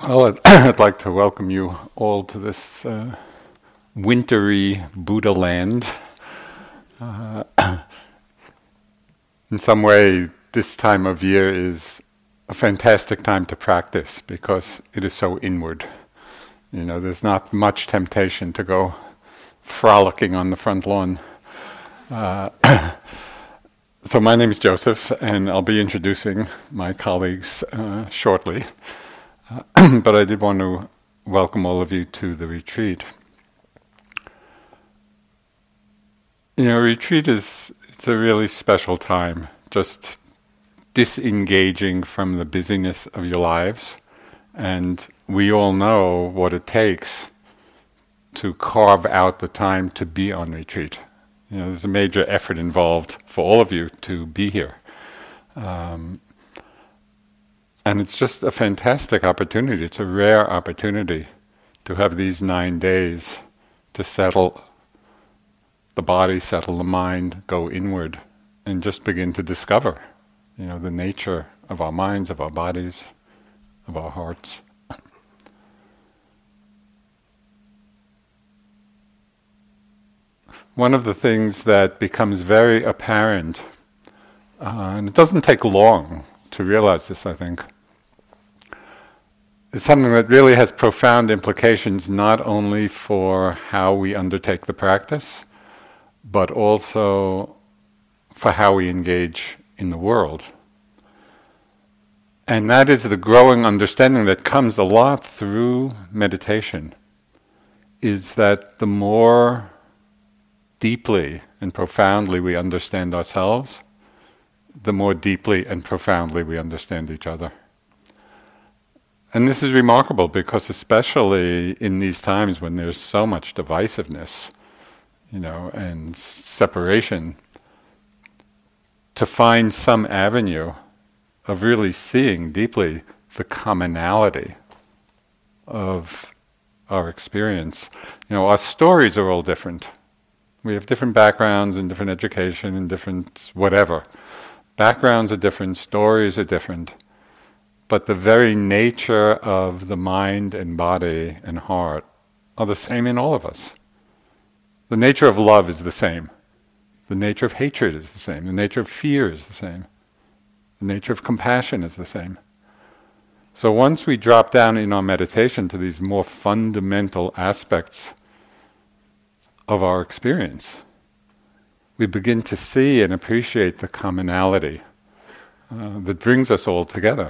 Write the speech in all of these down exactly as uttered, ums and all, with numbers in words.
Well, I'd, I'd like to welcome you all to this uh, wintry Buddha land. Uh, in some way, this time of year is a fantastic time to practice because it is so inward. You know, there's not much temptation to go frolicking on the front lawn. Uh, so my name is Joseph, and I'll be introducing my colleagues uh, shortly. Uh, but I did want to welcome all of you to the retreat. You know, retreat is it's a really special time, just disengaging from the busyness of your lives. And we all know what it takes to carve out the time to be on retreat. You know, there's a major effort involved for all of you to be here. Um, And it's just a fantastic opportunity. It's a rare opportunity to have these nine days to settle the body, settle the mind, go inward, and just begin to discover, you know, the nature of our minds, of our bodies, of our hearts. One of the things that becomes very apparent, uh, and it doesn't take long to realize this, I think, it's something that really has profound implications not only for how we undertake the practice, but also for how we engage in the world. And that is the growing understanding that comes a lot through meditation, is that the more deeply and profoundly we understand ourselves, the more deeply and profoundly we understand each other. And this is remarkable because especially in these times when there's so much divisiveness, you know, and separation, to find some avenue of really seeing deeply the commonality of our experience. You know, our stories are all different. We have different backgrounds and different education and different whatever. Backgrounds are different, stories are different. But the very nature of the mind and body and heart are the same in all of us. The nature of love is the same. The nature of hatred is the same. The nature of fear is the same. The nature of compassion is the same. So once we drop down in our meditation to these more fundamental aspects of our experience, we begin to see and appreciate the commonality uh, that brings us all together.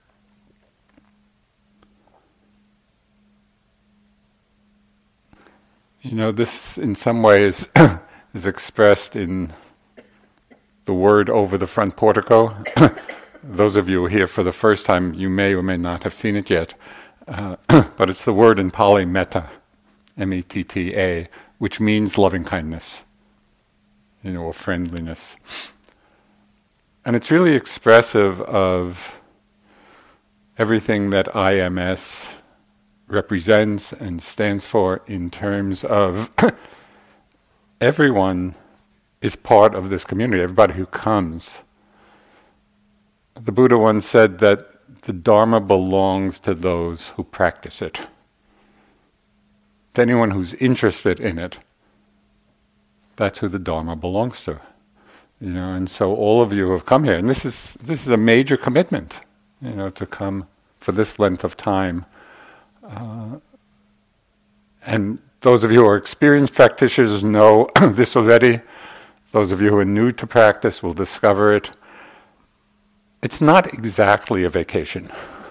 You know, this in some ways is expressed in the word over the front portico. Those of you who are here for the first time, you may or may not have seen it yet. Uh, but it's the word in Pali, metta, M E T T A, which means loving kindness, you know, or friendliness. And it's really expressive of everything that I M S represents and stands for in terms of everyone is part of this community, everybody who comes. The Buddha once said that the Dharma belongs to those who practice it. To anyone who's interested in it, that's who the Dharma belongs to. You know, and so all of you who have come here, and this is this is a major commitment, you know, to come for this length of time. Uh, and those of you who are experienced practitioners know this already. Those of you who are new to practice will discover it. It's not exactly a vacation.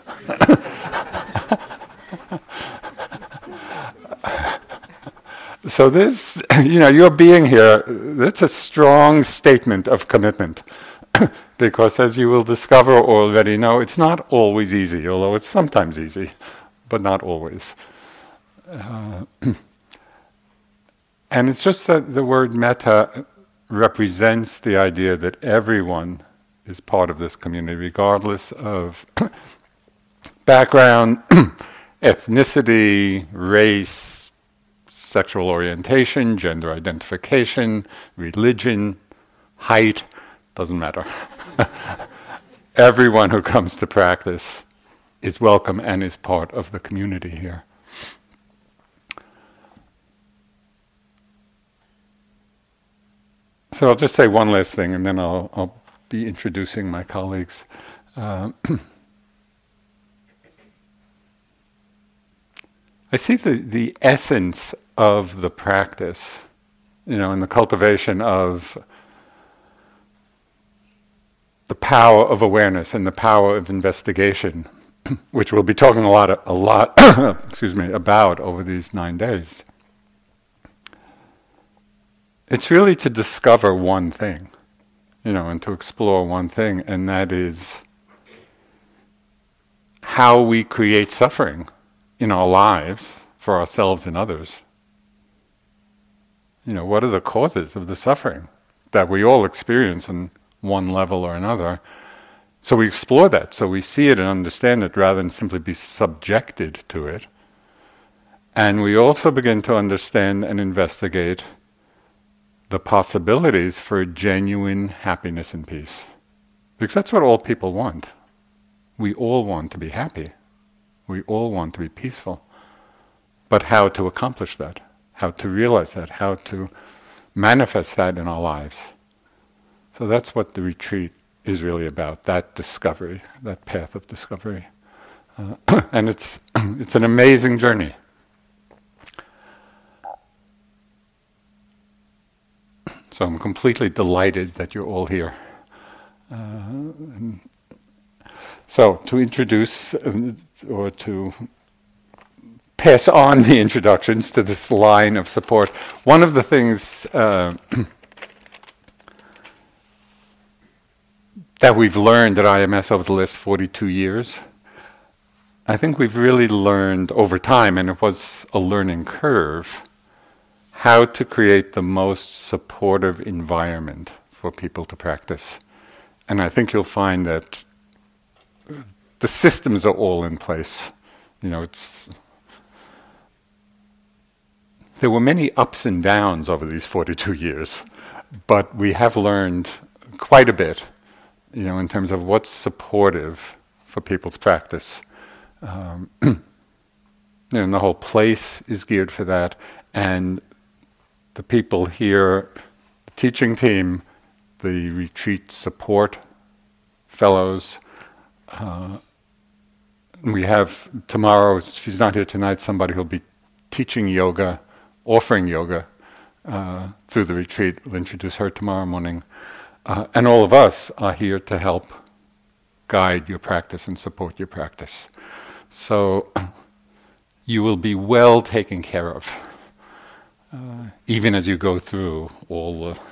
So this, you know, your being here, that's a strong statement of commitment. Because as you will discover or already know, it's not always easy, although it's sometimes easy. But not always. Uh, and it's just that the word metta represents the idea that everyone is part of this community, regardless of background, ethnicity, race, sexual orientation, gender identification, religion, height, doesn't matter. Everyone who comes to practice is welcome and is part of the community here. So I'll just say one last thing, and then I'll, I'll be introducing my colleagues. Uh, I see the, the essence of the practice, you know, in the cultivation of the power of awareness and the power of investigation, which we'll be talking a lot, a lot, excuse me, about over these nine days. It's really to discover one thing, you know, and to explore one thing, and that is how we create suffering in our lives for ourselves and others. You know, what are the causes of the suffering that we all experience on one level or another? So we explore that, so we see it and understand it rather than simply be subjected to it. And we also begin to understand and investigate the possibilities for genuine happiness and peace. Because that's what all people want. We all want to be happy. We all want to be peaceful. But how to accomplish that? How to realize that? How to manifest that in our lives? So that's what the retreat is really about, that discovery, that path of discovery. Uh, and it's it's an amazing journey. So I'm completely delighted that you're all here. Uh, so to introduce uh, or to pass on the introductions to this line of support, one of the things uh, that we've learned at I M S over the last forty-two years, I think we've really learned over time, and it was a learning curve, how to create the most supportive environment for people to practice. And I think you'll find that the systems are all in place. You know, it's there were many ups and downs over these forty-two years, but we have learned quite a bit, you know, in terms of what's supportive for people's practice. Um, you know, and the whole place is geared for that, and the people here, the teaching team, the retreat support fellows. Uh, we have tomorrow, she's not here tonight, somebody who'll be teaching yoga, offering yoga uh, through the retreat. We'll introduce her tomorrow morning. Uh, and all of us are here to help guide your practice and support your practice. So you will be well taken care of. Uh, even as you go through all the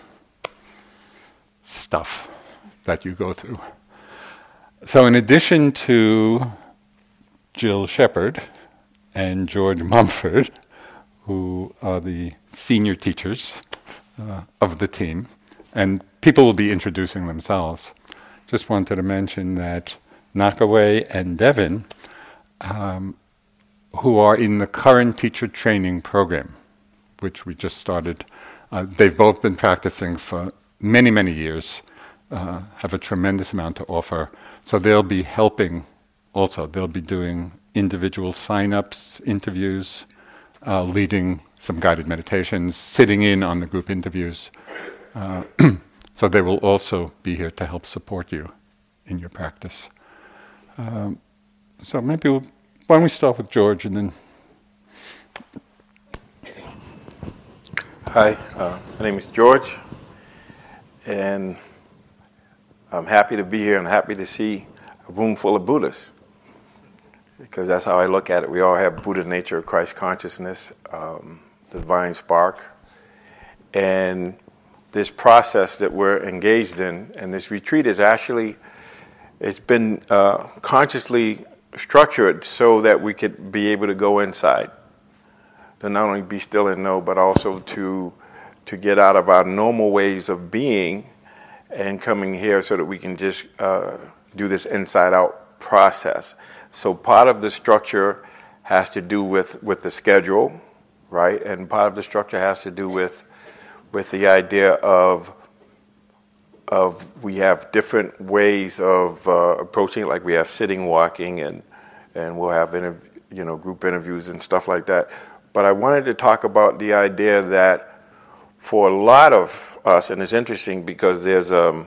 stuff that you go through. So in addition to Jill Shepard and George Mumford, who are the senior teachers uh, of the team, and people will be introducing themselves, just wanted to mention that Nakaway and Devin, um, who are in the current teacher training program, which we just started. Uh, they've both been practicing for many, many years, uh, have a tremendous amount to offer. So they'll be helping also. They'll be doing individual sign-ups, interviews, uh, leading some guided meditations, sitting in on the group interviews. Uh, so they will also be here to help support you in your practice. Um, so maybe we'll, why don't we start with George and then... Hi, uh, my name is George, and I'm happy to be here and happy to see a room full of Buddhas, because that's how I look at it. We all have Buddha nature, Christ consciousness, um, the divine spark, and this process that we're engaged in, and this retreat is actually, it's been uh, consciously structured so that we could be able to go inside. To not only be still and know, but also to to get out of our normal ways of being and coming here so that we can just uh, do this inside-out process. So part of the structure has to do with, with the schedule, right? And part of the structure has to do with with the idea of of we have different ways of uh, approaching it, like we have sitting, walking, and and we'll have interv- you know group interviews and stuff like that. But I wanted to talk about the idea that for a lot of us, and it's interesting because there's um,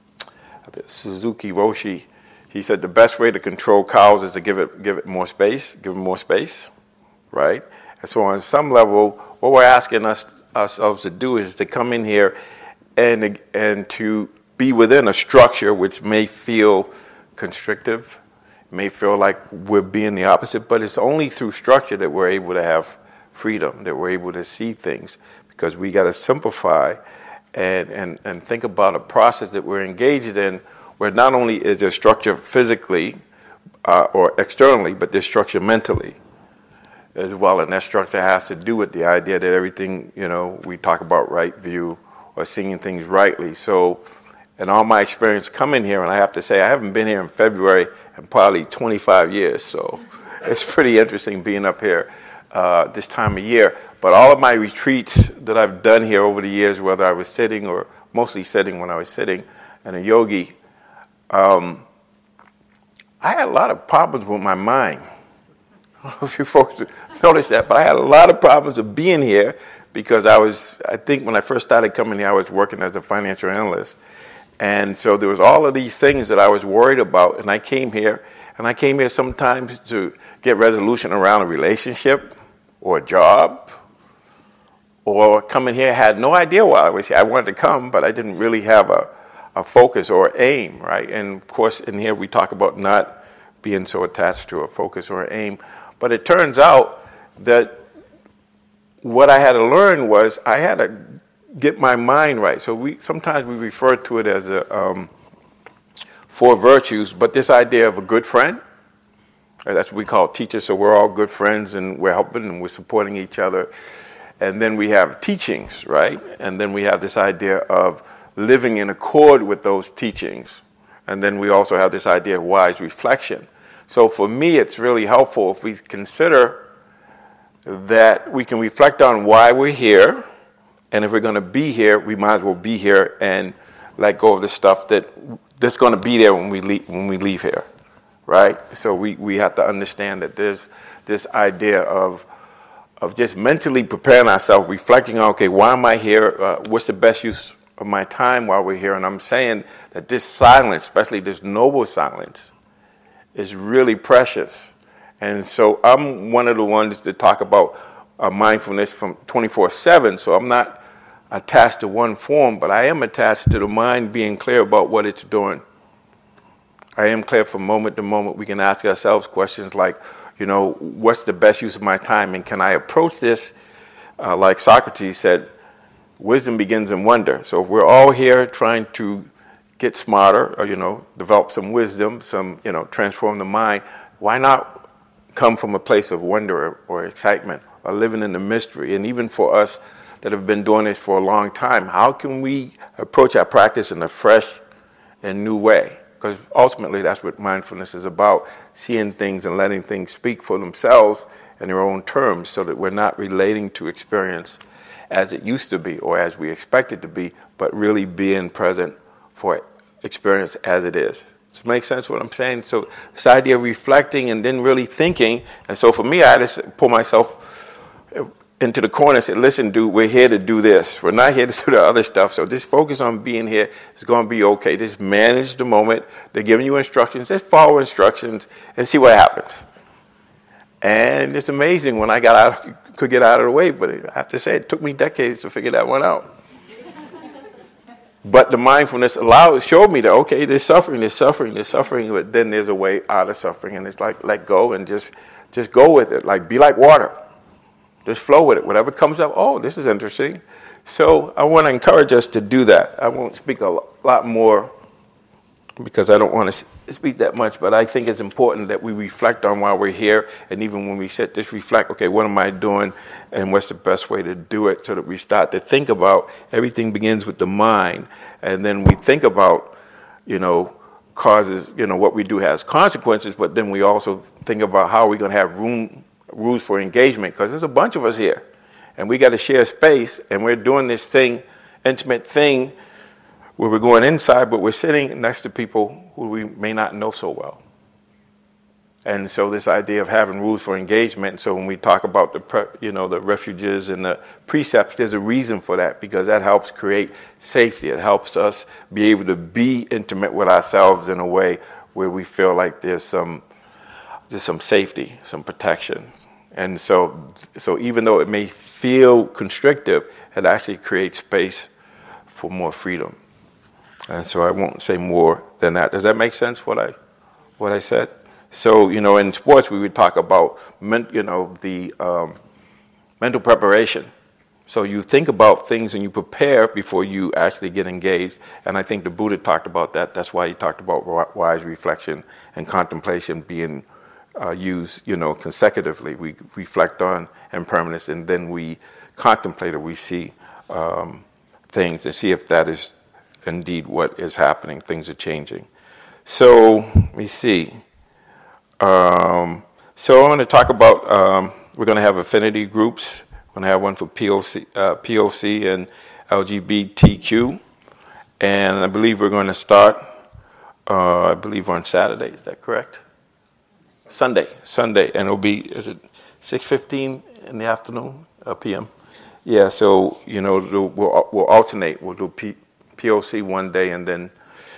Suzuki Roshi. He said the best way to control cows is to give it give it more space, give them more space, right? And so on some level, what we're asking us ourselves to do is to come in here and and to be within a structure which may feel constrictive, may feel like we're being the opposite, but it's only through structure that we're able to have freedom, that we're able to see things, because we got to simplify and, and, and think about a process that we're engaged in where not only is there structure physically uh, or externally, but there's structure mentally as well. And that structure has to do with the idea that everything, you know, we talk about right view or seeing things rightly. So in all my experience coming here, and I have to say I haven't been here in February in probably twenty-five years, so it's pretty interesting being up here uh, this time of year. But all of my retreats that I've done here over the years, whether I was sitting or mostly sitting when I was sitting and a yogi, um, I had a lot of problems with my mind. I don't know if you folks noticed that, but I had a lot of problems of being here because I was, I think when I first started coming here, I was working as a financial analyst. And so there was all of these things that I was worried about, and I came here, and I came here sometimes to get resolution around a relationship or a job, or coming here, had no idea why I was here. I wanted to come, but I didn't really have a, a focus or aim, right? And of course, in here we talk about not being so attached to a focus or aim. But it turns out that what I had to learn was I had to get my mind right. So we sometimes we refer to it as a um, four virtues, but this idea of a good friend, that's what we call teachers. So we're all good friends, and we're helping and we're supporting each other. And then we have teachings, right? And then we have this idea of living in accord with those teachings. And then we also have this idea of wise reflection. So for me, it's really helpful if we consider that we can reflect on why we're here. And if we're going to be here, we might as well be here and let go of the stuff that that's going to be there when we leave, when we leave here, right? So we, we have to understand that there's this idea of of just mentally preparing ourselves, reflecting on, okay, why am I here? Uh, what's the best use of my time while we're here? And I'm saying that this silence, especially this noble silence, is really precious. And so I'm one of the ones that talk about uh, mindfulness from twenty-four seven. So I'm not attached to one form, but I am attached to the mind being clear about what it's doing. I am clear from moment to moment. We can ask ourselves questions like, you know, what's the best use of my time? And can I approach this, uh, like Socrates said, wisdom begins in wonder. So if we're all here trying to get smarter or, you know, develop some wisdom, some, you know, transform the mind, why not come from a place of wonder or, or excitement or living in the mystery? And even for us that have been doing this for a long time, how can we approach our practice in a fresh and new way? Because ultimately that's what mindfulness is about, seeing things and letting things speak for themselves in their own terms so that we're not relating to experience as it used to be or as we expect it to be, but really being present for experience as it is. Does it make sense what I'm saying? So this idea of reflecting and then really thinking, and so for me, I had to pull myself into the corner and say, listen, dude, we're here to do this. We're not here to do the other stuff. So just focus on being here. It's going to be okay. Just manage the moment. They're giving you instructions. Just follow instructions and see what happens. And it's amazing when I got out, could get out of the way, but I have to say it took me decades to figure that one out. But the mindfulness allowed, showed me that, okay, there's suffering, there's suffering, there's suffering, but then there's a way out of suffering. And it's like, let go and just, just go with it. Like, be like water. Just flow with it. Whatever comes up, oh, this is interesting. So I want to encourage us to do that. I won't speak a lot more because I don't want to speak that much, but I think it's important that we reflect on why we're here. And even when we sit, just reflect, okay, what am I doing and what's the best way to do it, so that we start to think about everything begins with the mind. And then we think about, you know, causes, you know, what we do has consequences, but then we also think about how we're going to have room rules for engagement, because there's a bunch of us here and we got to share space, and we're doing this thing, intimate thing, where we're going inside, but we're sitting next to people who we may not know so well. And so this idea of having rules for engagement, so when we talk about the, pre, you know, the refuges and the precepts, there's a reason for that, because that helps create safety. It helps us be able to be intimate with ourselves in a way where we feel like there's some, there's some safety, some protection. And so, so even though it may feel constrictive, it actually creates space for more freedom. And so I won't say more than that. Does that make sense, what I, what I said? So, you know, in sports, we would talk about, men, you know, the um, mental preparation. So you think about things and you prepare before you actually get engaged. And I think the Buddha talked about that. That's why he talked about wise reflection and contemplation being uh, used, you know, consecutively. We reflect on impermanence, and then we contemplate or we see um, things and see if that is indeed what is happening. Things are changing. So let me see. Um, so I'm going to talk about, um, we're going to have affinity groups. We're going to have one for P O C, uh, P O C and L G B T Q. And I believe we're going to start, uh, I believe on Saturday. Is that correct? Sunday. Sunday. And it'll be, is it six fifteen in the afternoon, uh, P M? Yeah, so, you know, we'll, we'll alternate. We'll do P, POC one day and then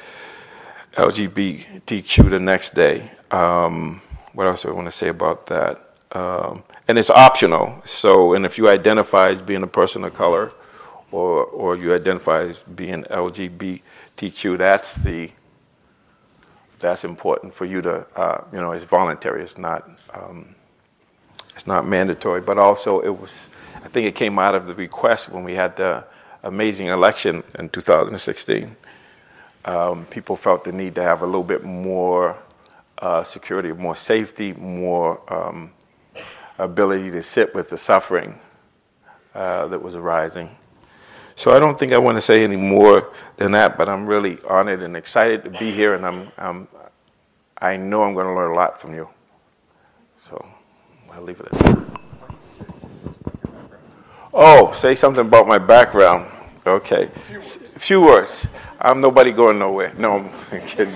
L G B T Q the next day. Um, what else do I want to say about that? Um, and it's optional. So, and if you identify as being a person of color, or or you identify as being L G B T Q, that's the that's important for you to, uh, you know, it's voluntary. It's not um, it's not mandatory. But also, it was. I think it came out of the request when we had the amazing election in two thousand sixteen. Um, people felt the need to have a little bit more uh, security, more safety, more um, ability to sit with the suffering uh, that was arising. So I don't think I want to say any more than that, but I'm really honored and excited to be here, and I'm, I'm I know I'm going to learn a lot from you. So I'll leave it at that. Oh, say something about my background. Okay, a few words. I'm nobody going nowhere. No, I'm kidding.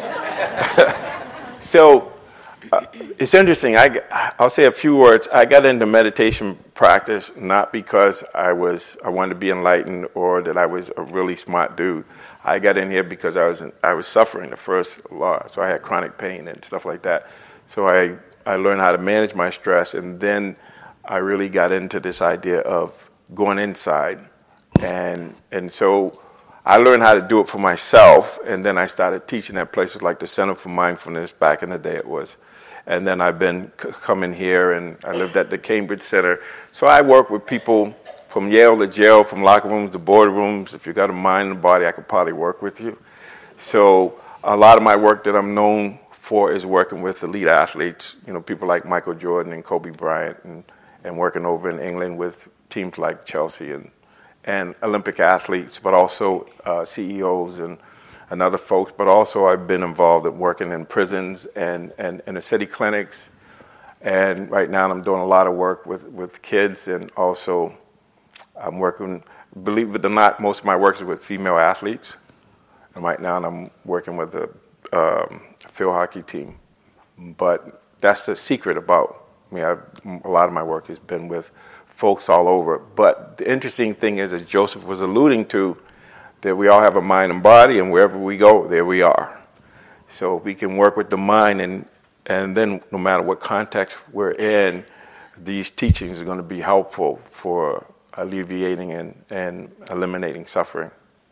So uh, it's interesting. I, I'll say a few words. I got into meditation practice not because I was I wanted to be enlightened or that I was a really smart dude. I got in here because I was in, I was suffering the first lot. So I had chronic pain and stuff like that. So I I learned how to manage my stress, and then I really got into this idea of going inside. And and so I learned how to do it for myself, and then I started teaching at places like the Center for Mindfulness, back in the day it was. And then I've been c- coming here, and I lived at the Cambridge Center. So I work with people from Yale to jail, from locker rooms to boardrooms. If you got a mind and body, I could probably work with you. So a lot of my work that I'm known for is working with elite athletes, you know, people like Michael Jordan and Kobe Bryant, and, and working over in England with teams like Chelsea and and Olympic athletes, but also uh, C E Os and, and other folks. But also I've been involved in working in prisons and, and inner city clinics. And right now I'm doing a lot of work with, with kids, and also I'm working, believe it or not, most of my work is with female athletes. And right now I'm working with a um, field hockey team. But that's the secret about me. I've, a lot of my work has been with folks all over. But the interesting thing is, as Joseph was alluding to, that we all have a mind and body, and wherever we go, there we are. So we can work with the mind, and and then no matter what context we're in, these teachings are going to be helpful for alleviating and, and eliminating suffering.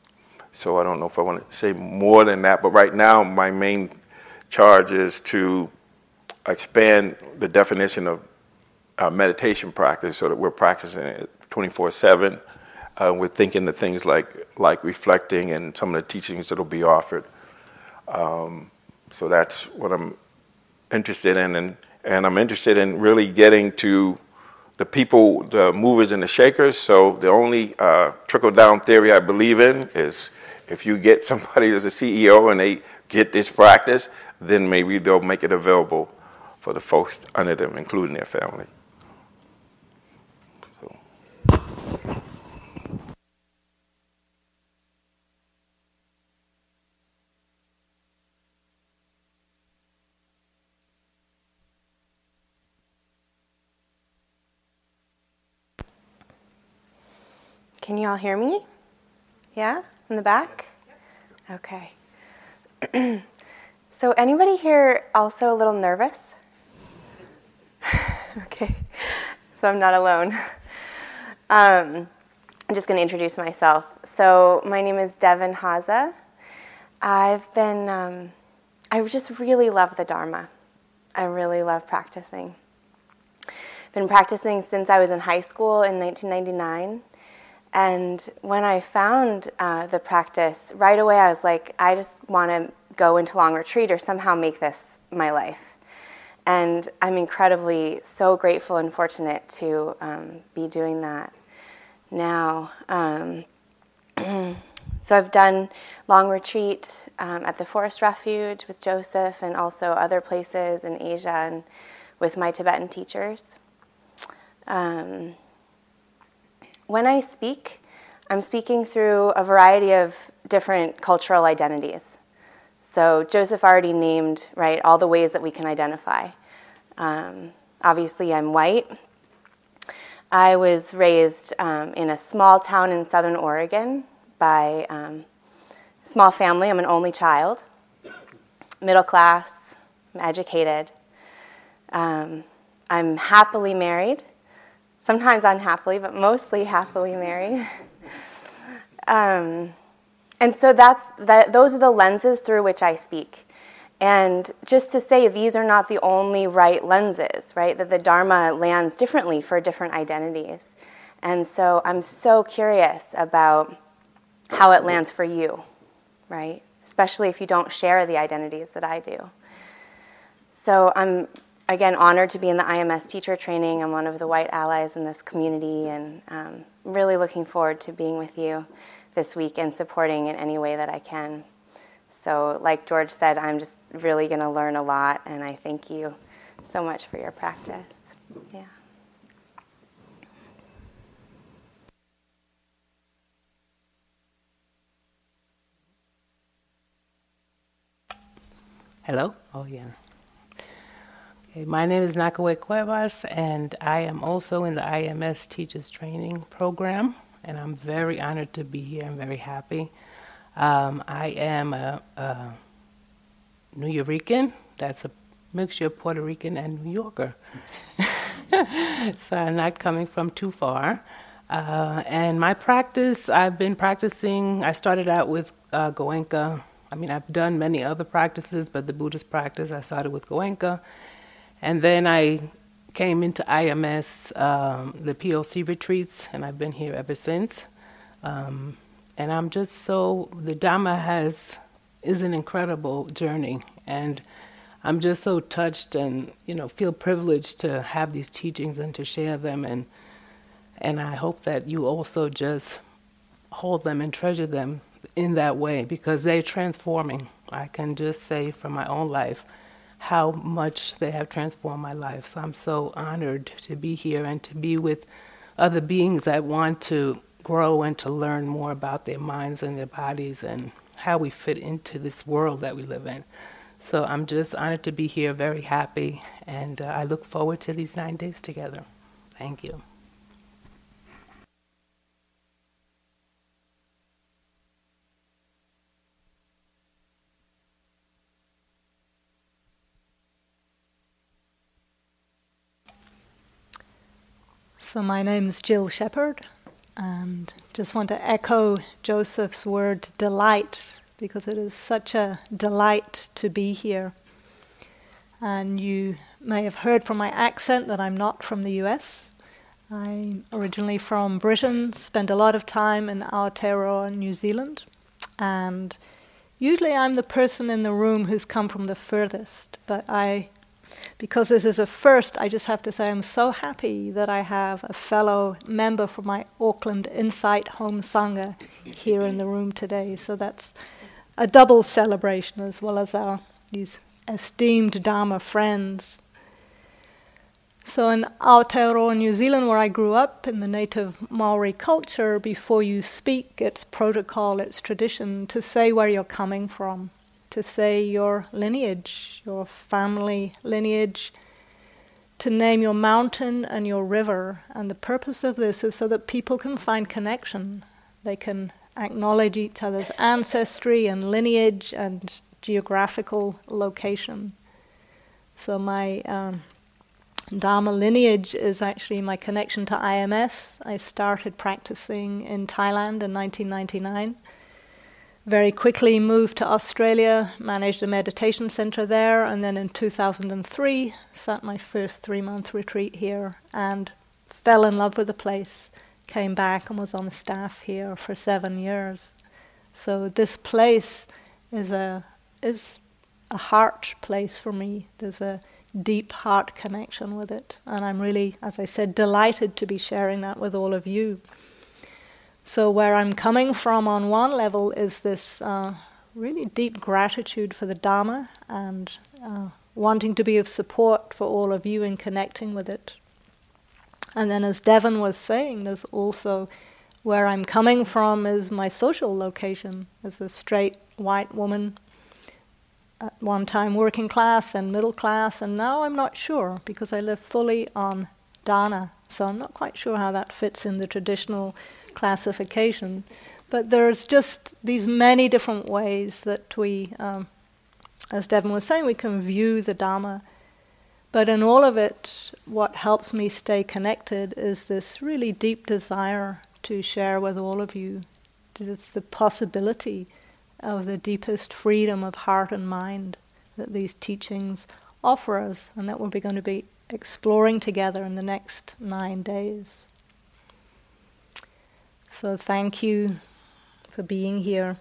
So I don't know if I want to say more than that, but right now my main charge is to expand the definition of Uh, meditation practice, so that we're practicing it twenty-four seven. Uh, we're thinking the things like like reflecting and some of the teachings that will be offered. Um, so that's what I'm interested in, and, and I'm interested in really getting to the people, the movers and the shakers. So the only uh, trickle-down theory I believe in is if you get somebody as a C E O and they get this practice, then maybe they'll make it available for the folks under them, including their family. Can you all hear me? Yeah? In the back? Okay. So anybody here also a little nervous? Okay. So I'm not alone. Um, I'm just going to introduce myself. So my name is Devin Haza. I've been, um, I just really love the Dharma. I really love practicing. Been practicing since I was in high school in nineteen ninety-nine. And when I found uh, the practice, right away I was like, I just want to go into long retreat or somehow make this my life. And I'm incredibly so grateful and fortunate to um, be doing that now. Um, so I've done long retreat um, at the Forest Refuge with Joseph and also other places in Asia and with my Tibetan teachers. Um, when I speak, I'm speaking through a variety of different cultural identities. So Joseph already named, right, all the ways that we can identify. Um, obviously, I'm white. I was raised um, in a small town in southern Oregon by um, a small family. I'm an only child, middle class, I'm educated. Um, I'm happily married, sometimes unhappily, but mostly happily married. um, and so that's that. Those are the lenses through which I speak. And just to say, these are not the only right lenses, right? That the Dharma lands differently for different identities. And so I'm so curious about how it lands for you, right? Especially if you don't share the identities that I do. So I'm, again, honored to be in the I M S teacher training. I'm one of the white allies in this community, and um, really looking forward to being with you this week and supporting in any way that I can. So like George said, I'm just really going to learn a lot, and I thank you so much for your practice. Yeah. Hello? Oh, yeah. Okay, my name is Nakaway Cuevas, and I am also in the I M S Teachers Training Program, and I'm very honored to be here. I'm very happy. Um, I am a, a New Yorican. That's a mixture of Puerto Rican and New Yorker. So I'm not coming from too far. Uh, and my practice, I've been practicing, I started out with uh, Goenka. I mean, I've done many other practices, but the Buddhist practice, I started with Goenka. And then I came into I M S, um, the P O C retreats, and I've been here ever since. Um, and I'm just so, the Dhamma has, is an incredible journey. And I'm just so touched and, you know, feel privileged to have these teachings and to share them. And and I hope that you also just hold them and treasure them in that way, because they're transforming. I can just say from my own life how much they have transformed my life. So I'm so honored to be here and to be with other beings that want to grow and to learn more about their minds and their bodies and how we fit into this world that we live in. So I'm just honored to be here, very happy, and uh, I look forward to these nine days together. Thank you. So my name's Jill Shepherd, and just want to echo Joseph's word, delight, because it is such a delight to be here. And you may have heard from my accent that I'm not from the U S. I'm originally from Britain, spent a lot of time in Aotearoa, New Zealand, and usually I'm the person in the room who's come from the furthest, but I Because this is a first, I just have to say I'm so happy that I have a fellow member from my Auckland Insight Home Sangha here in the room today. So that's a double celebration, as well as our these esteemed Dharma friends. So in Aotearoa, New Zealand, where I grew up, in the native Maori culture, before you speak, it's protocol, it's tradition to say where you're coming from, to say your lineage, your family lineage, to name your mountain and your river. And the purpose of this is so that people can find connection. They can acknowledge each other's ancestry and lineage and geographical location. So my um, Dharma lineage is actually my connection to I M S. I started practicing in Thailand in nineteen ninety-nine. Very quickly moved to Australia, managed a meditation center there, and then in two thousand three sat my first three-month retreat here and fell in love with the place, came back and was on staff here for seven years. So this place is a is a heart place for me. There's a deep heart connection with it, and I'm really, as I said, delighted to be sharing that with all of you. So where I'm coming from on one level is this uh, really deep gratitude for the Dharma and uh, wanting to be of support for all of you in connecting with it. And then as Devin was saying, there's also where I'm coming from is my social location as a straight white woman, at one time working class and middle class, and now I'm not sure because I live fully on dana, so I'm not quite sure how that fits in the traditional classification. But there's just these many different ways that we, um, as Devin was saying, we can view the Dharma. But in all of it, what helps me stay connected is this really deep desire to share with all of you. It's the possibility of the deepest freedom of heart and mind that these teachings offer us, and that we're going to be exploring together in the next nine days. So thank you for being here.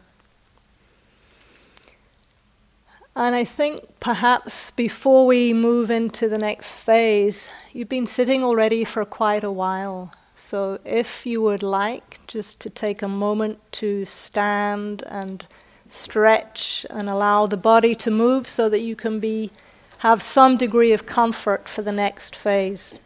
And I think perhaps before we move into the next phase, you've been sitting already for quite a while. So if you would like just to take a moment to stand and stretch and allow the body to move so that you can be have some degree of comfort for the next phase.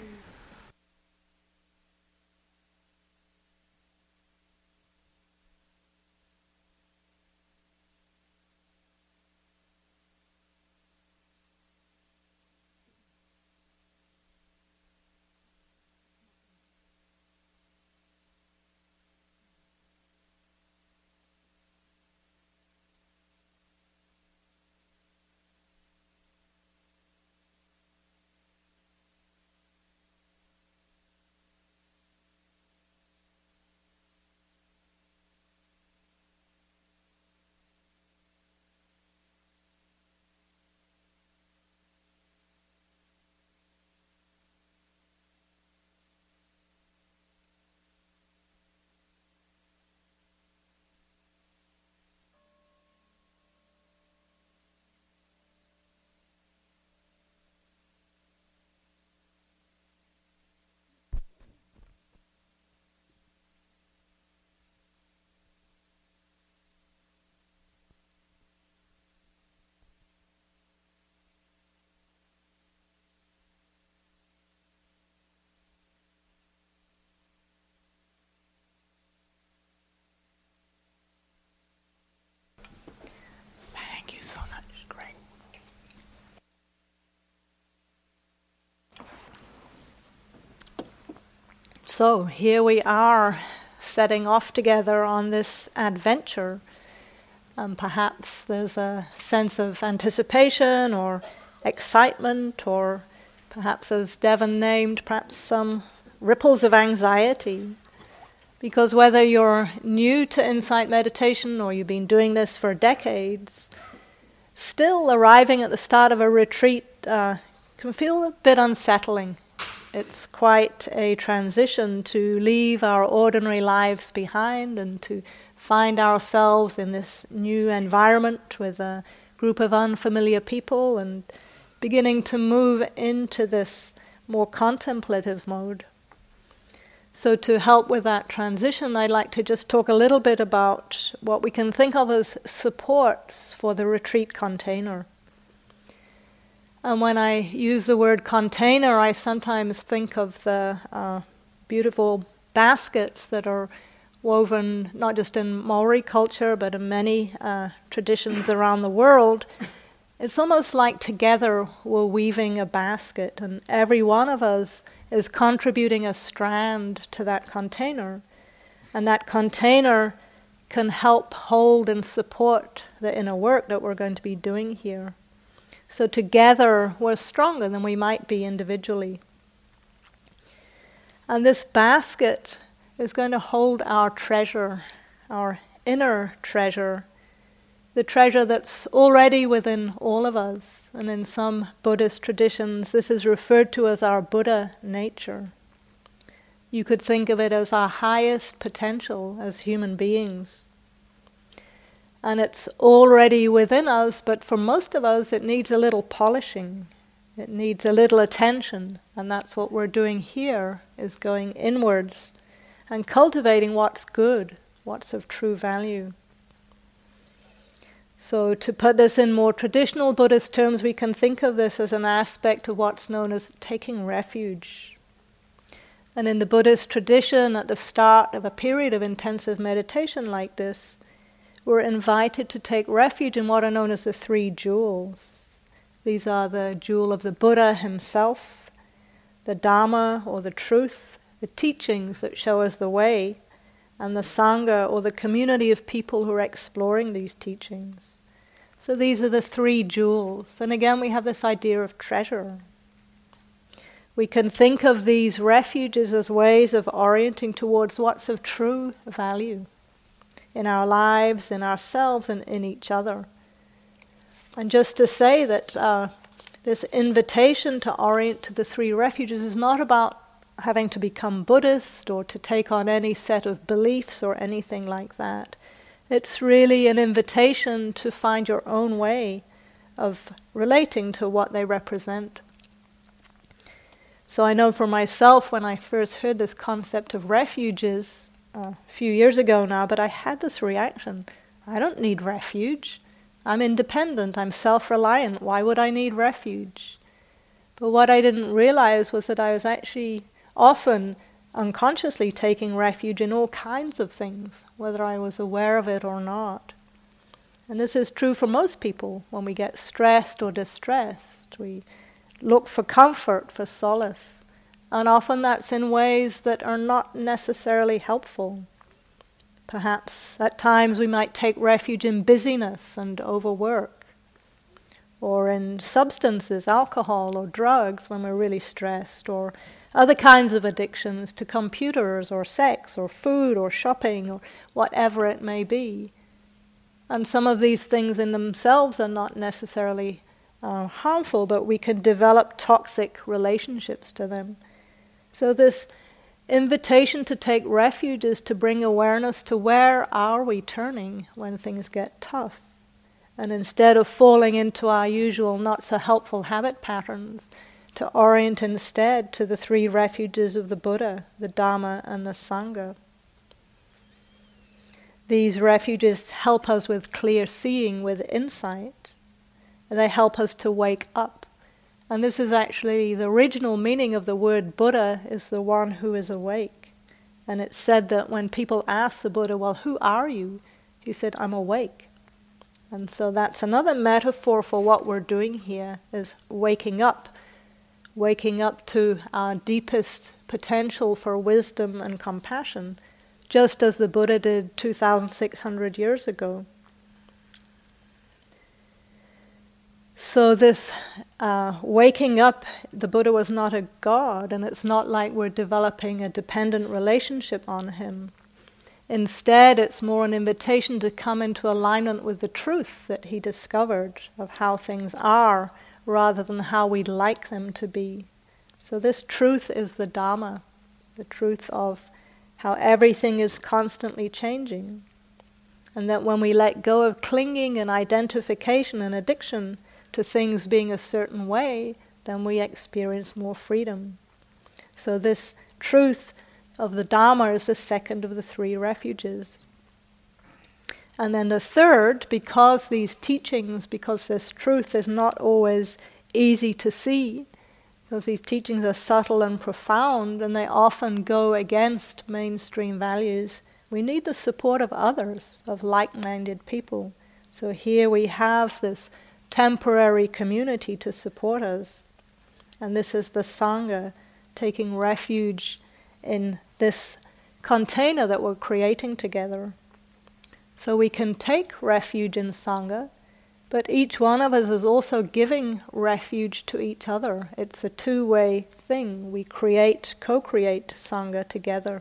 Thank you so much. Great. So here we are, setting off together on this adventure. Um, perhaps there's a sense of anticipation or excitement, or perhaps, as Devin named, perhaps some ripples of anxiety. Because whether you're new to insight meditation or you've been doing this for decades, still arriving at the start of a retreat uh, can feel a bit unsettling. It's quite a transition to leave our ordinary lives behind and to find ourselves in this new environment with a group of unfamiliar people and beginning to move into this more contemplative mode. So to help with that transition, I'd like to just talk a little bit about what we can think of as supports for the retreat container. And when I use the word container, I sometimes think of the uh, beautiful baskets that are woven not just in Maori culture, but in many uh, traditions around the world, it's almost like together we're weaving a basket, and every one of us is contributing a strand to that container. And that container can help hold and support the inner work that we're going to be doing here. So together we're stronger than we might be individually. And this basket is going to hold our treasure, our inner treasure, the treasure that's already within all of us. And in some Buddhist traditions, this is referred to as our Buddha nature. You could think of it as our highest potential as human beings. And it's already within us, but for most of us it needs a little polishing. It needs a little attention, and that's what we're doing here, is going inwards and cultivating what's good, what's of true value. So to put this in more traditional Buddhist terms, we can think of this as an aspect of what's known as taking refuge. And in the Buddhist tradition, at the start of a period of intensive meditation like this, we're invited to take refuge in what are known as the three jewels. These are the jewel of the Buddha himself, the Dharma or the truth, the teachings that show us the way, and the Sangha or the community of people who are exploring these teachings. So these are the three jewels. And again, we have this idea of treasure. We can think of these refuges as ways of orienting towards what's of true value in our lives, in ourselves, and in each other. And just to say that uh, this invitation to orient to the three refuges is not about having to become Buddhist or to take on any set of beliefs or anything like that. It's really an invitation to find your own way of relating to what they represent. So I know for myself, when I first heard this concept of refuges uh, a few years ago now, but I had this reaction. I don't need refuge. I'm independent, I'm self-reliant, why would I need refuge? But what I didn't realize was that I was actually often unconsciously taking refuge in all kinds of things, whether I was aware of it or not. And this is true for most people. When we get stressed or distressed, we look for comfort, for solace. And often that's in ways that are not necessarily helpful. Perhaps at times we might take refuge in busyness and overwork, or in substances, alcohol or drugs when we're really stressed, or other kinds of addictions to computers or sex or food or shopping or whatever it may be. And some of these things in themselves are not necessarily uh, harmful, but we can develop toxic relationships to them. So this invitation to take refuge is to bring awareness to where are we turning when things get tough. And instead of falling into our usual not so helpful habit patterns, to orient instead to the three refuges of the Buddha, the Dharma and the Sangha. These refuges help us with clear seeing, with insight. They help us to wake up. And this is actually the original meaning of the word Buddha, is the one who is awake. And it's said that when people ask the Buddha, well, who are you? He said, I'm awake. And so that's another metaphor for what we're doing here, is waking up. Waking up to our deepest potential for wisdom and compassion, just as the Buddha did two thousand six hundred years ago. So this uh, waking up, the Buddha was not a god, and it's not like we're developing a dependent relationship on him. Instead, it's more an invitation to come into alignment with the truth that he discovered of how things are, rather than how we'd like them to be. So this truth is the Dharma, the truth of how everything is constantly changing. And that when we let go of clinging and identification and addiction to things being a certain way, then we experience more freedom. So this truth of the Dharma is the second of the three refuges. And then the third, because these teachings, because this truth is not always easy to see, because these teachings are subtle and profound, and they often go against mainstream values, we need the support of others, of like-minded people. So here we have this temporary community to support us. And this is the Sangha, taking refuge in this container that we're creating together. So we can take refuge in Sangha, but each one of us is also giving refuge to each other. It's a two-way thing. We create, co-create Sangha together.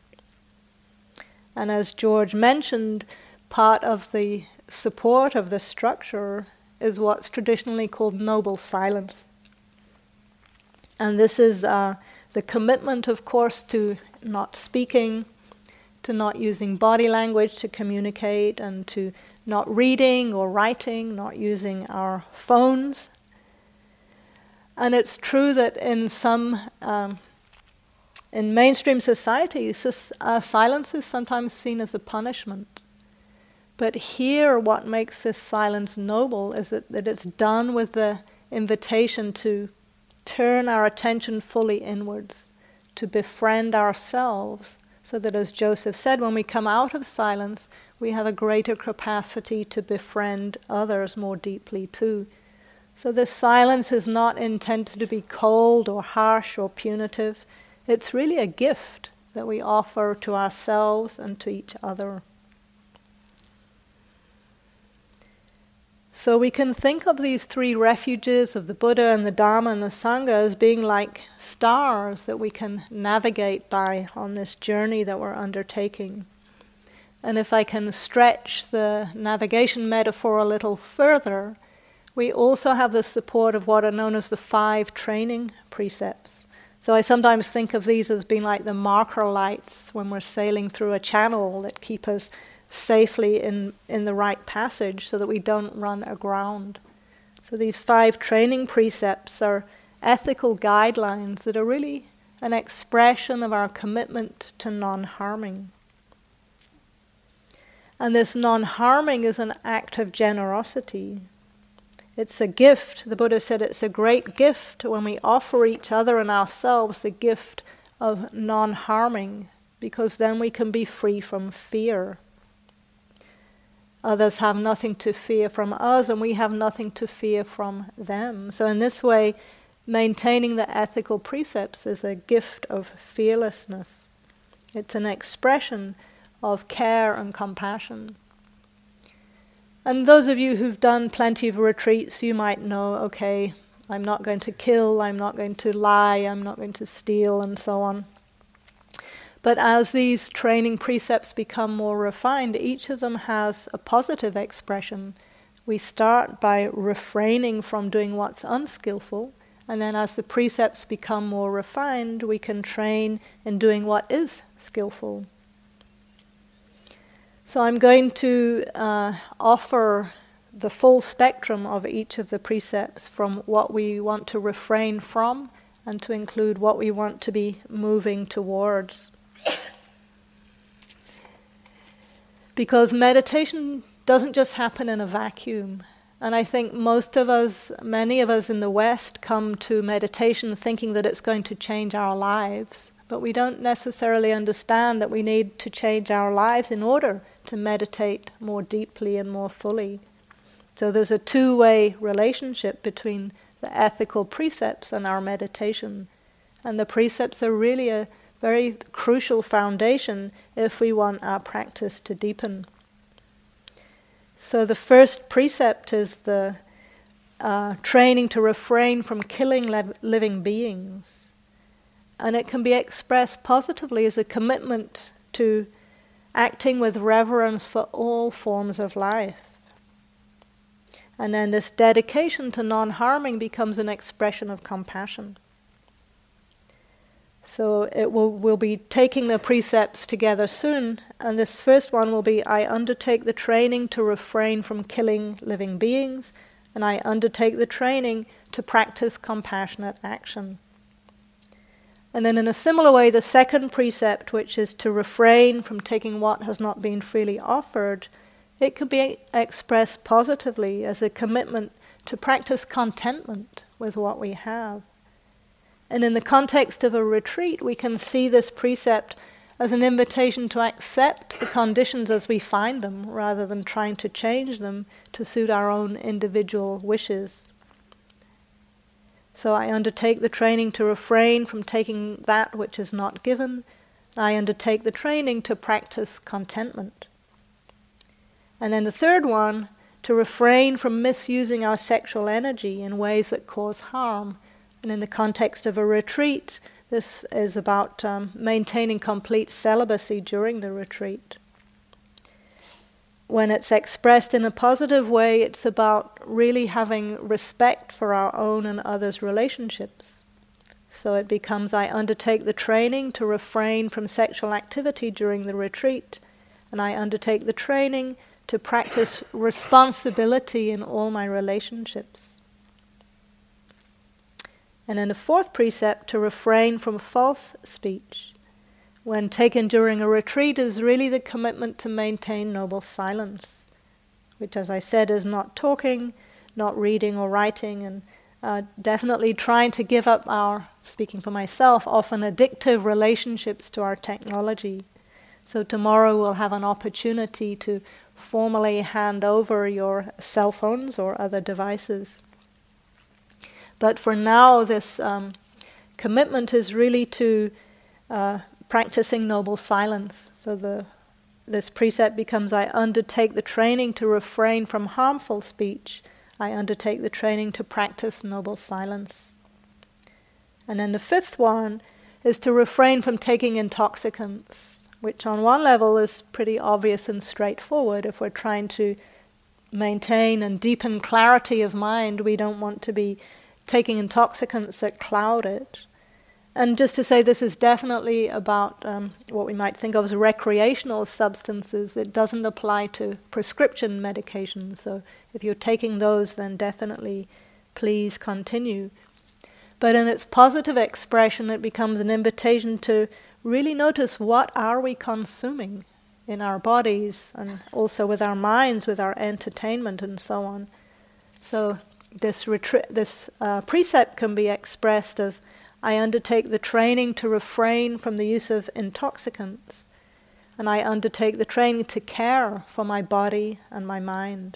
And as George mentioned, part of the support of the structure is what's traditionally called noble silence. And this is uh, the commitment, of course, to not speaking, to not using body language to communicate, and to not reading or writing, not using our phones. And it's true that in some, um, in mainstream society, uh, silence is sometimes seen as a punishment. But here, what makes this silence noble is that, that it's done with the invitation to turn our attention fully inwards, to befriend ourselves, so that, as Joseph said, when we come out of silence, we have a greater capacity to befriend others more deeply too. So this silence is not intended to be cold or harsh or punitive. It's really a gift that we offer to ourselves and to each other. So we can think of these three refuges of the Buddha and the Dharma and the Sangha as being like stars that we can navigate by on this journey that we're undertaking. And if I can stretch the navigation metaphor a little further, we also have the support of what are known as the five training precepts. So I sometimes think of these as being like the marker lights when we're sailing through a channel that keep us safely in, in the right passage so that we don't run aground. So these five training precepts are ethical guidelines that are really an expression of our commitment to non-harming. And this non-harming is an act of generosity. It's a gift. The Buddha said it's a great gift when we offer each other and ourselves the gift of non-harming, because then we can be free from fear. Others have nothing to fear from us, and we have nothing to fear from them. So in this way, maintaining the ethical precepts is a gift of fearlessness. It's an expression of care and compassion. And those of you who've done plenty of retreats, you might know, okay, I'm not going to kill, I'm not going to lie, I'm not going to steal, and so on. But as these training precepts become more refined, each of them has a positive expression. We start by refraining from doing what's unskillful, and then as the precepts become more refined, we can train in doing what is skillful. So I'm going to uh, offer the full spectrum of each of the precepts, from what we want to refrain from and to include what we want to be moving towards. Because meditation doesn't just happen in a vacuum. And I think most of us, many of us in the West, come to meditation thinking that it's going to change our lives. But we don't necessarily understand that we need to change our lives in order to meditate more deeply and more fully. So there's a two-way relationship between the ethical precepts and our meditation. And the precepts are really a very crucial foundation if we want our practice to deepen. So the first precept is the uh, training to refrain from killing le- living beings. And it can be expressed positively as a commitment to acting with reverence for all forms of life. And then this dedication to non-harming becomes an expression of compassion. So it will we'll be taking the precepts together soon, and this first one will be, I undertake the training to refrain from killing living beings, and I undertake the training to practice compassionate action. And then in a similar way, the second precept, which is to refrain from taking what has not been freely offered, it can be expressed positively as a commitment to practice contentment with what we have. And in the context of a retreat, we can see this precept as an invitation to accept the conditions as we find them, rather than trying to change them to suit our own individual wishes. So I undertake the training to refrain from taking that which is not given. I undertake the training to practice contentment. And then the third one, to refrain from misusing our sexual energy in ways that cause harm. And in the context of a retreat, this is about um, maintaining complete celibacy during the retreat. When it's expressed in a positive way, it's about really having respect for our own and others' relationships. So it becomes, I undertake the training to refrain from sexual activity during the retreat, and I undertake the training to practice responsibility in all my relationships. And then the fourth precept, to refrain from false speech, when taken during a retreat, is really the commitment to maintain noble silence, which, as I said, is not talking, not reading or writing, and uh, definitely trying to give up our, speaking for myself, often addictive relationships to our technology. So tomorrow we'll have an opportunity to formally hand over your cell phones or other devices. But for now, this um, commitment is really to uh, practicing noble silence. So the this precept becomes, I undertake the training to refrain from harmful speech. I undertake the training to practice noble silence. And then the fifth one is to refrain from taking intoxicants, which on one level is pretty obvious and straightforward. If we're trying to maintain and deepen clarity of mind, we don't want to be taking intoxicants that cloud it. And just to say, this is definitely about um, what we might think of as recreational substances. It doesn't apply to prescription medications. So if you're taking those, then definitely please continue. But in its positive expression, it becomes an invitation to really notice, what are we consuming in our bodies and also with our minds, with our entertainment and so on. So this retri- this uh, precept can be expressed as, I undertake the training to refrain from the use of intoxicants, and I undertake the training to care for my body and my mind.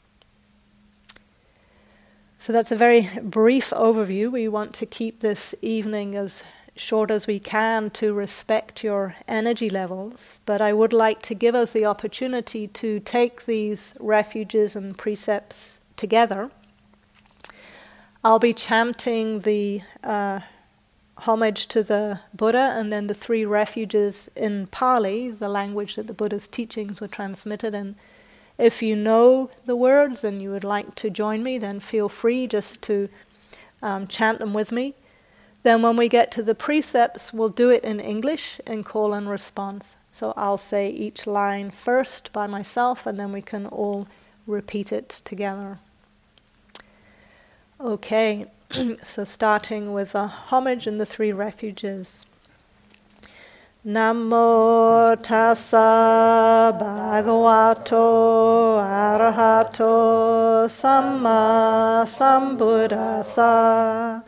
So that's a very brief overview. We want to keep this evening as short as we can to respect your energy levels, but I would like to give us the opportunity to take these refuges and precepts together. I'll be chanting the uh, homage to the Buddha and then the three refuges in Pali, the language that the Buddha's teachings were transmitted in. If you know the words and you would like to join me, then feel free just to um, chant them with me. Then when we get to the precepts, we'll do it in English in call and response. So I'll say each line first by myself, and then we can all repeat it together. Okay, so starting with a homage in the three refuges. Namo tassa bhagavato arahato samma sambuddhassa.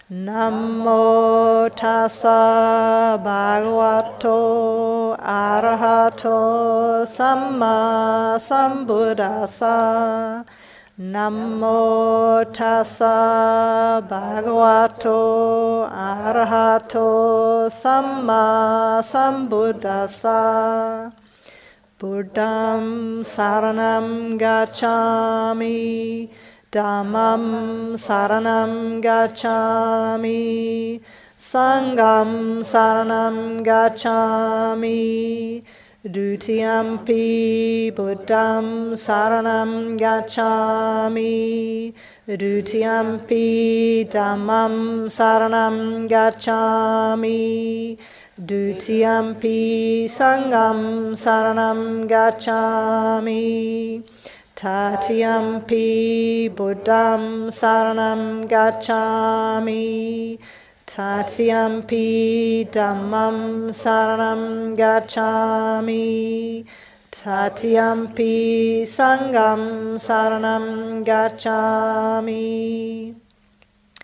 Namo tassa bhagavato arahato samma sambuddhassa. Namo tassa bhagavato arahato samma sambuddhassa. Buddham saranam gacchami, Dhammam saranam gacchami, Sangham saranam gacchami, Dutiyampi Buddham saranam gacchami, Dutiyampi Dhammam saranam gacchami, Dutiyampi Sangham saranam gacchami, Tatiyampi Buddham saranam gacchami, Tatiyampi Dhammam saranam gacchami, Tatiyampi Sangham saranam gacchami.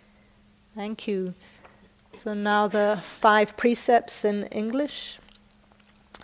Thank you. So now the five precepts in English.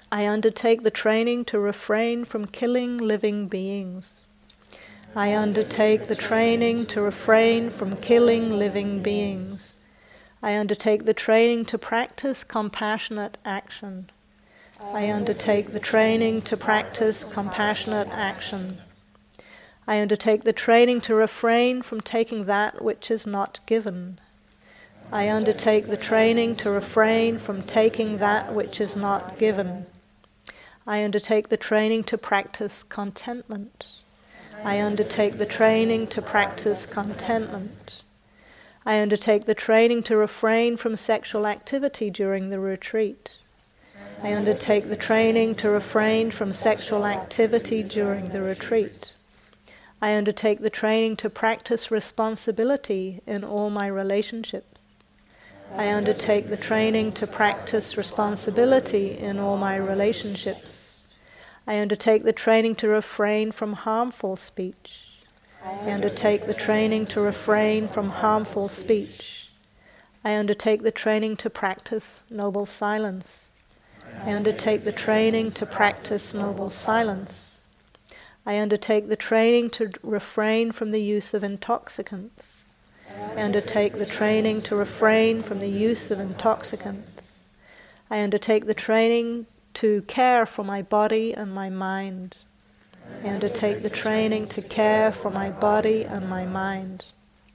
I undertake the training to refrain from killing living beings. I undertake the training to refrain from killing living beings. I undertake the training to practice compassionate action. I undertake the training to practice compassionate action. I undertake the training to refrain from taking that which is not given. I undertake the training to refrain from taking that which is not given. I undertake the training to practice contentment. I undertake the training to practice contentment. I undertake the training to refrain from sexual activity during the retreat. I undertake the training to refrain from sexual activity during the retreat. I undertake the training to practice responsibility in all my relationships. I undertake the training to practice responsibility in all my relationships. I undertake the training to refrain from harmful speech. I undertake the training to refrain from harmful speech. I undertake the training to practice noble silence. I undertake the training to practice noble silence. I undertake the training to refrain from the use of intoxicants. I undertake the training to refrain from the use of intoxicants. I undertake the training to care for my body and my mind. I undertake the training to care for my body and my mind.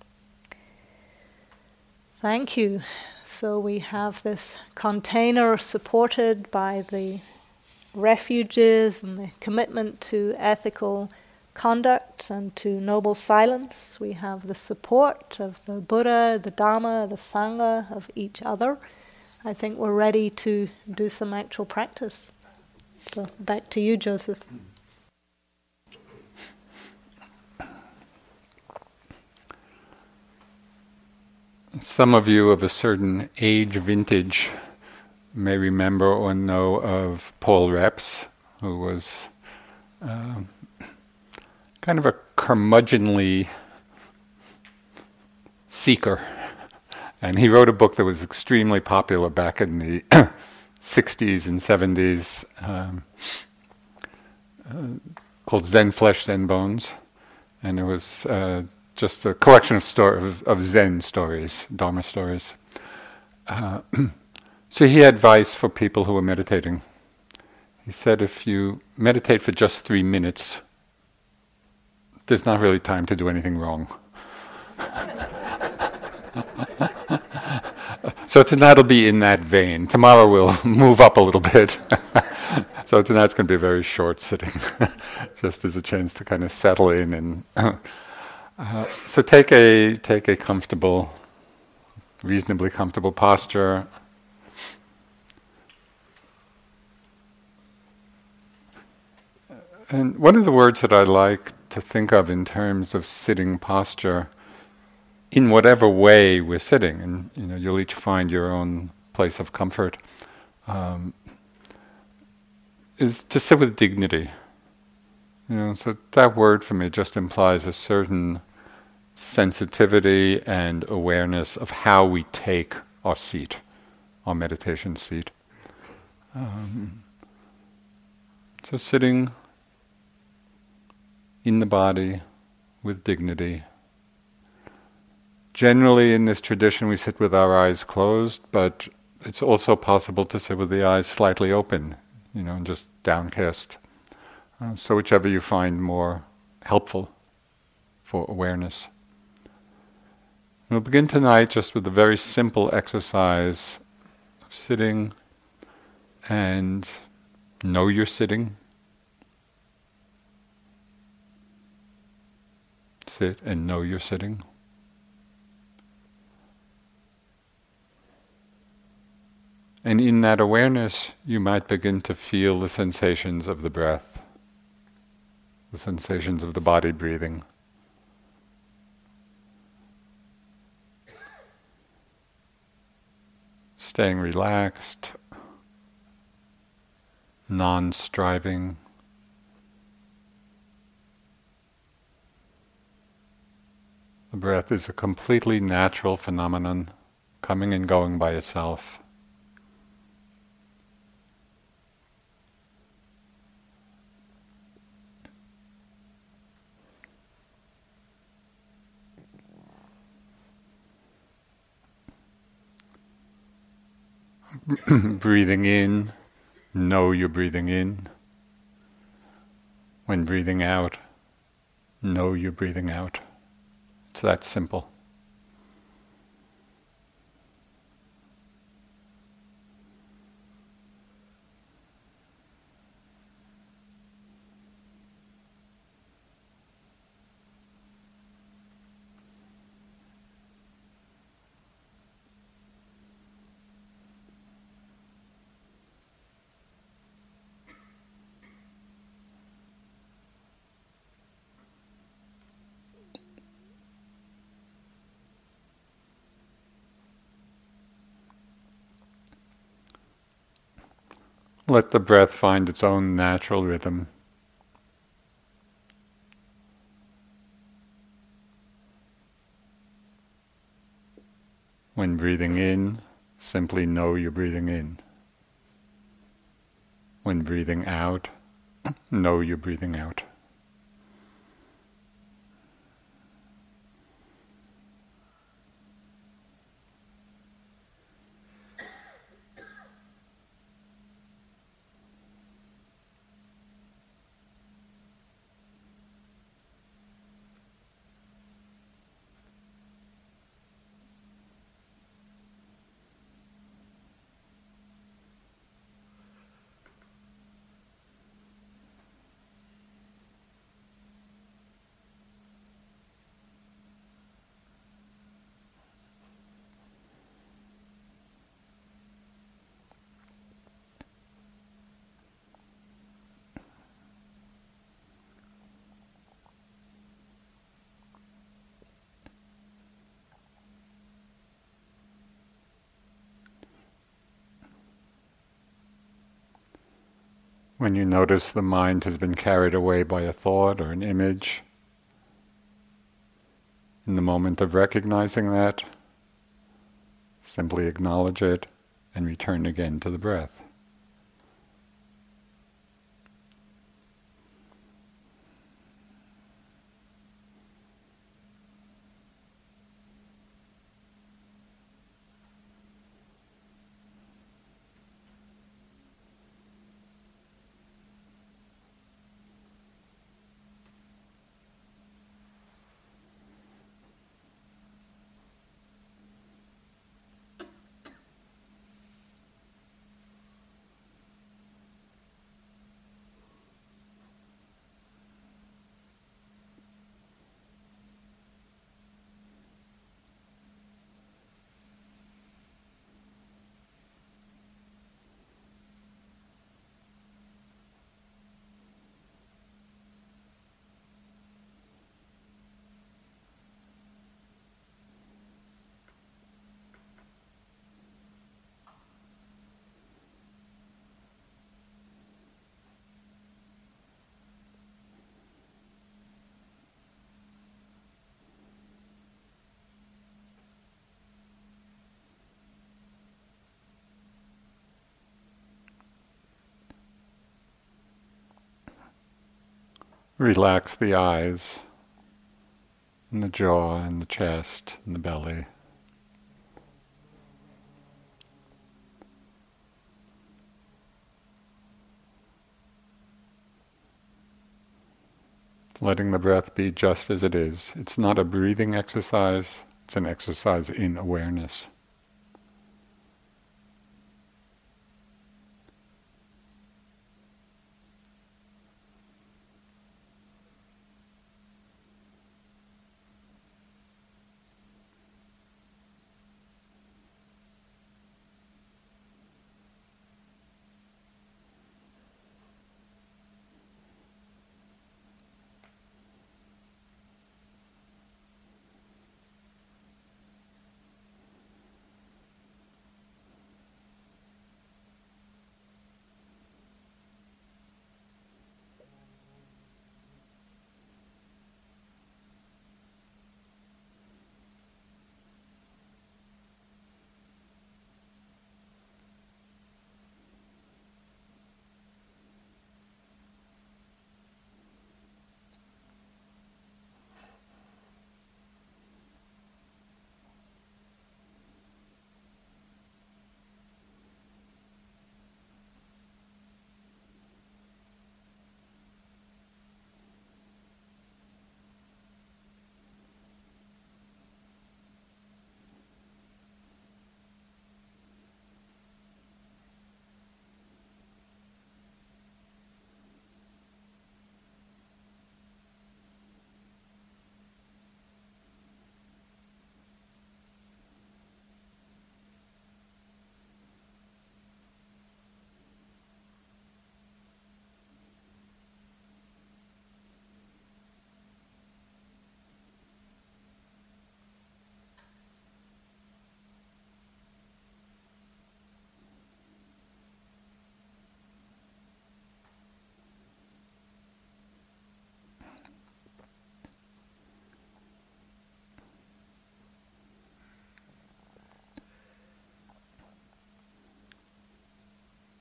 Thank you. So we have this container supported by the refuges and the commitment to ethical conduct and to noble silence. We have the support of the Buddha, the Dharma, the Sangha, of each other. I think we're ready to do some actual practice. So back to you, Joseph. Some of you of a certain age vintage may remember or know of Paul Reps, who was uh, kind of a curmudgeonly seeker. And he wrote a book that was extremely popular back in the sixties and seventies um, uh, called Zen Flesh, Zen Bones. And it was uh, just a collection of, sto- of, of Zen stories, Dharma stories. Uh, so he had advice for people who were meditating. He said if you meditate for just three minutes, there's not really time to do anything wrong. So tonight will be in that vein. Tomorrow we'll move up a little bit. So tonight's going to be a very short sitting, just as a chance to kind of settle in. And uh, so take a take a comfortable, reasonably comfortable posture. And one of the words that I like to think of in terms of sitting posture, in whatever way we're sitting, and you know, you'll each find your own place of comfort, um, is to sit with dignity. You know, so that word for me just implies a certain sensitivity and awareness of how we take our seat, our meditation seat. Um, so sitting in the body with dignity. Generally in this tradition we sit with our eyes closed, but it's also possible to sit with the eyes slightly open, you know, and just downcast. Uh, so whichever you find more helpful for awareness. We'll begin tonight just with a very simple exercise of sitting and know you're sitting. Sit and know you're sitting. And in that awareness, you might begin to feel the sensations of the breath, the sensations of the body breathing. Staying relaxed, non-striving. The breath is a completely natural phenomenon, coming and going by itself. breathing in, know you're breathing in. When breathing out, know you're breathing out. It's that simple. Let the breath find its own natural rhythm. When breathing in, simply know you're breathing in. When breathing out, know you're breathing out. When you notice the mind has been carried away by a thought or an image, in the moment of recognizing that, simply acknowledge it and return again to the breath. Relax the eyes, and the jaw, and the chest, and the belly. Letting the breath be just as it is. It's not a breathing exercise, it's an exercise in awareness.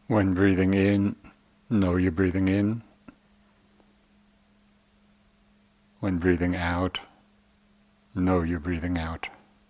When breathing in, know you're breathing in. When breathing out, know you're breathing out.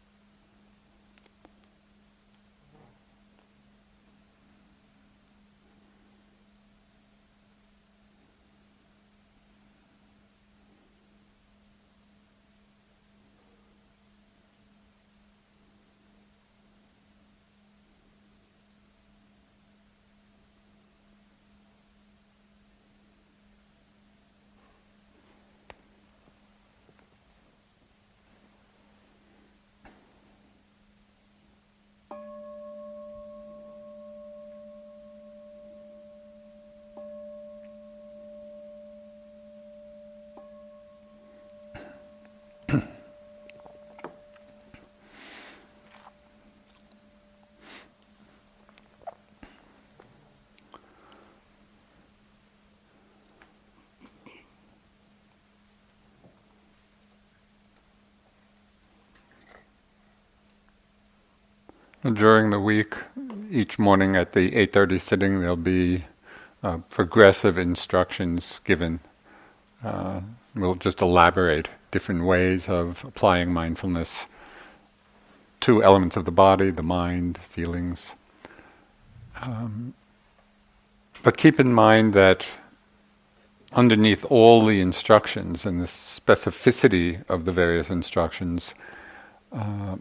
During the week, each morning at the eight thirty sitting, there'll be uh, progressive instructions given. Uh, we'll just elaborate different ways of applying mindfulness to elements of the body, the mind, feelings. Um, but keep in mind that underneath all the instructions and the specificity of the various instructions, uh,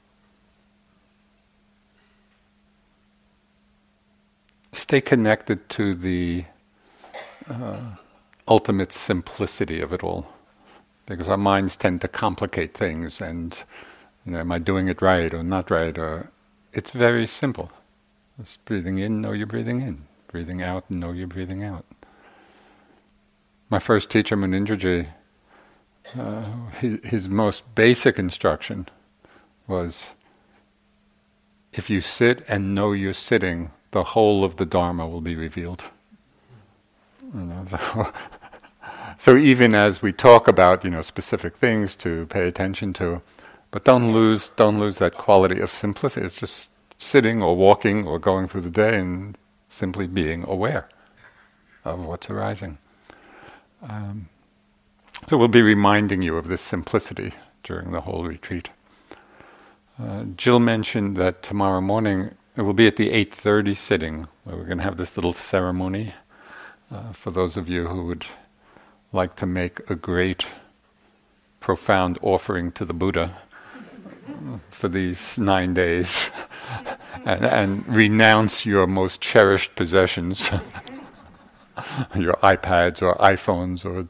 stay connected to the uh, ultimate simplicity of it all, because our minds tend to complicate things, and you know, am I doing it right or not right? Or it's very simple. Just breathing in, know you're breathing in. Breathing out, know you're breathing out. My first teacher, Munindraji, uh, his, his most basic instruction was, if you sit and know you're sitting, the whole of the Dharma will be revealed. You know, so, so even as we talk about, you know, specific things to pay attention to, but don't lose don't lose that quality of simplicity. It's just sitting or walking or going through the day and simply being aware of what's arising. Um, so we'll be reminding you of this simplicity during the whole retreat. Uh, Jill mentioned that tomorrow morning it will be at the eight thirty sitting, where we're going to have this little ceremony uh, for those of you who would like to make a great, profound offering to the Buddha for these nine days and, and renounce your most cherished possessions, your iPads or iPhones or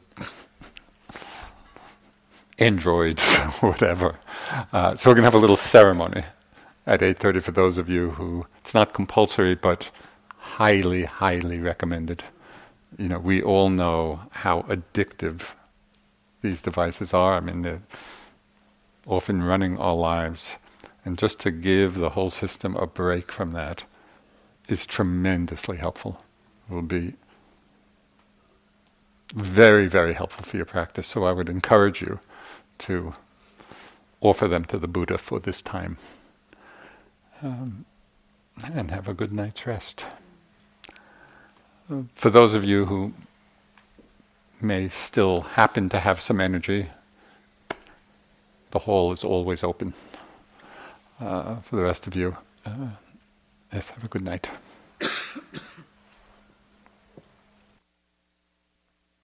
Androids, whatever. Uh, so we're going to have a little ceremony at eight thirty for those of you who, it's not compulsory, but highly, highly recommended. You know, we all know how addictive these devices are. I mean, they're often running our lives. And just to give the whole system a break from that is tremendously helpful. It will be very, very helpful for your practice. So I would encourage you to offer them to the Buddha for this time. Um, and have a good night's rest. Uh, for those of you who may still happen to have some energy, the hall is always open. Uh, for the rest of you, uh, yes, have a good night.